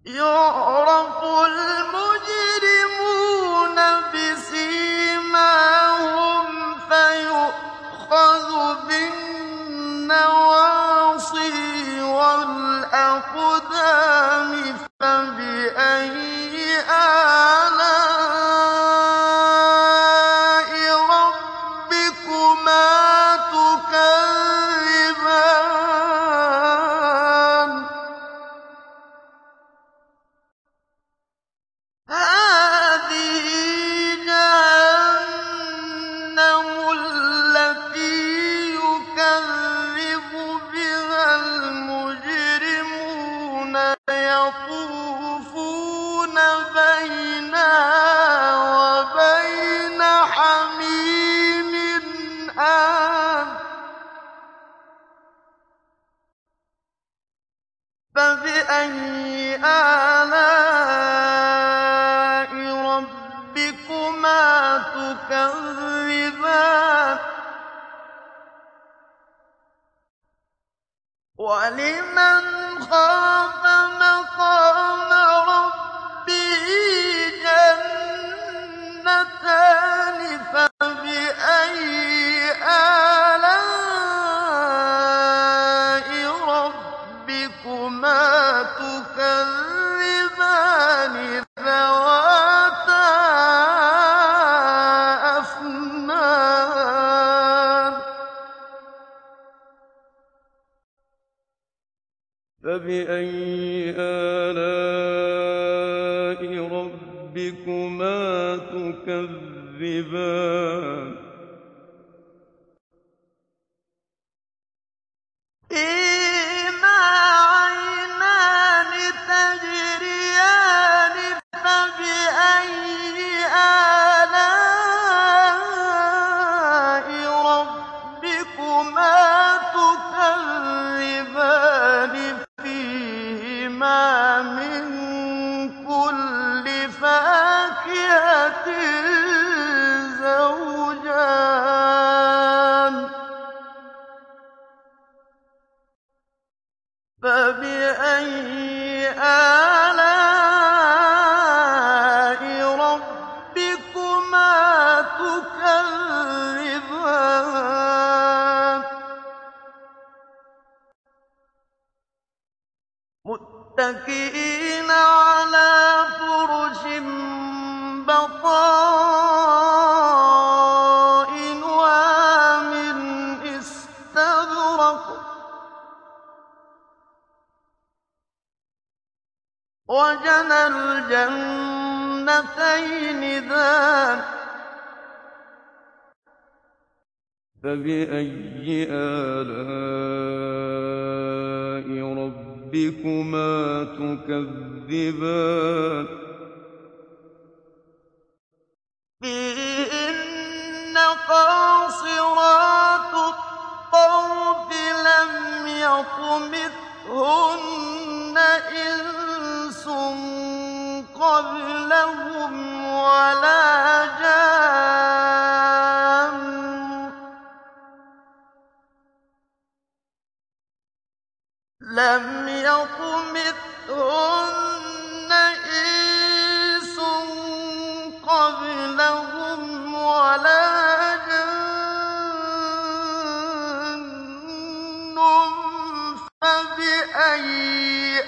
يُعْرَفُ الْمُجْرِمُونَ بِسِيمَاهُمْ فَيُؤْخَذُ بِالنَّوَاصِي وَالْأَقْدَامِ فَبِأَيِّ آلَاءِ رَبِّكُمَا تُكَذِّبَانِ هَٰذِهِ جَهَنَّمُ الَّتِي يُكَذِّبُ بِهَا الْمُجْرِمُونَ يَطُوفُونَ بَيْنَهَا وَبَيْنَ حَمِيمٍ آنٍ فَبِأَيِّ آلَاءِ رَبِّكُمَا تُكَذِّبَانِ وَلِمَنْ خَافَ مَقَامَ رَبِّهِ جَنَّتَانِ فَبِأَيِّ آلَاءِ رَبِّكُمَا تُكَذِّبَانِ ذَوَاتَا أَفْنَانٍ فَبِأَيِّ آلَاءِ رَبِّكُمَا تُكَذِّبَانِ فِيهِمَا عَيْنَانِ تَجْرِيَانِ فَبِأَيِّ آلَاءِ رَبِّكُمَا تُكَذِّبَانِ فِيهِمَا مِن كُلِّ فَاكِهَةٍ زَوْجَانِ فَبِأَيِّ آلَاءِ رَبِّكُمَا تُكَذِّبَانِ مُتَّكِئِينَ عَلَىٰ فُرُشٍ بَطَائِنُهَا مِنْ إِسْتَبْرَقٍ وَجَنَى الْجَنَّتَيْنِ دَانٍ فَبِأَيِّ آلَاءِ رَبِّكُمَا تُكَذِّبَانِ فِيهِنَّ قَاصِرَاتُ الطَّرْفِ لَمْ يَطْمِثْهُنَّ إِنسٌ قَبْلَهُمْ وَلَا جَانٌّ لَمْ يَطْمِثْهُنَّ إِنسٌ قَبْلَهُمْ وَلَا جَانٌّ فَبِأَيِّ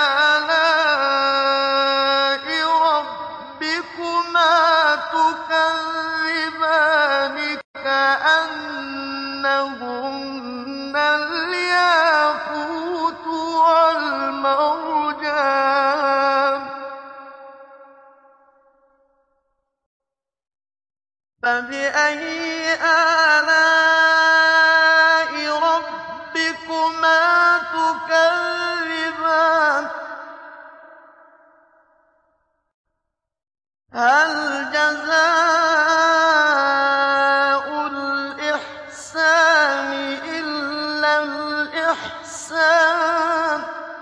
آلَاءِ رَبِّكُمَا تُكَذِّبَانِ كَأَنَّهُنَّ الْيَاقُوتُ وَالْمَرْجَانُ فَبِأَيِّ آلَاءِ رَبِّكُمَا تُكَذِّبَانِ هَلْ جَزَاءُ الْإِحْسَانِ إِلَّا الْإِحْسَانُ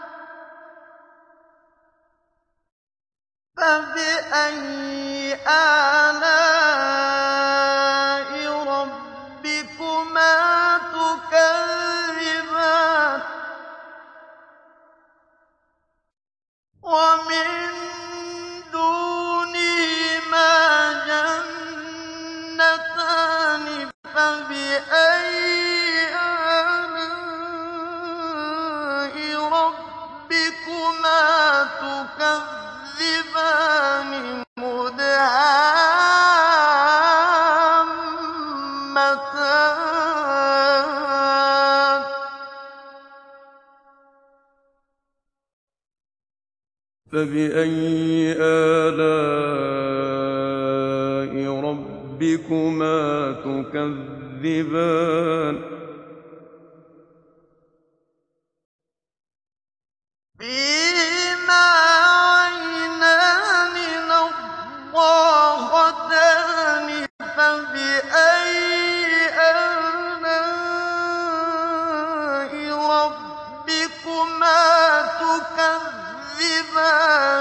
فَبِأَيِّ آلَاءِ رَبِّكُمَا تُكَذِّبَانِ وَمِن دُونِهِمَا جَنَّتَانِ فَبِأَيِّ آلَاءِ رَبِّكُمَا تُكَذِّبَانِ مُدْهَامَّتَانِ فَبِأَيِّ آلَاءِ رَبِّكُمَا تُكَذِّبَانِ فِيهِمَا عَيْنَانِ نَضَّاخَتَانِ فَبِأَيِّ آلَاءِ رَبِّكُمَا تُكَذِّبَانِ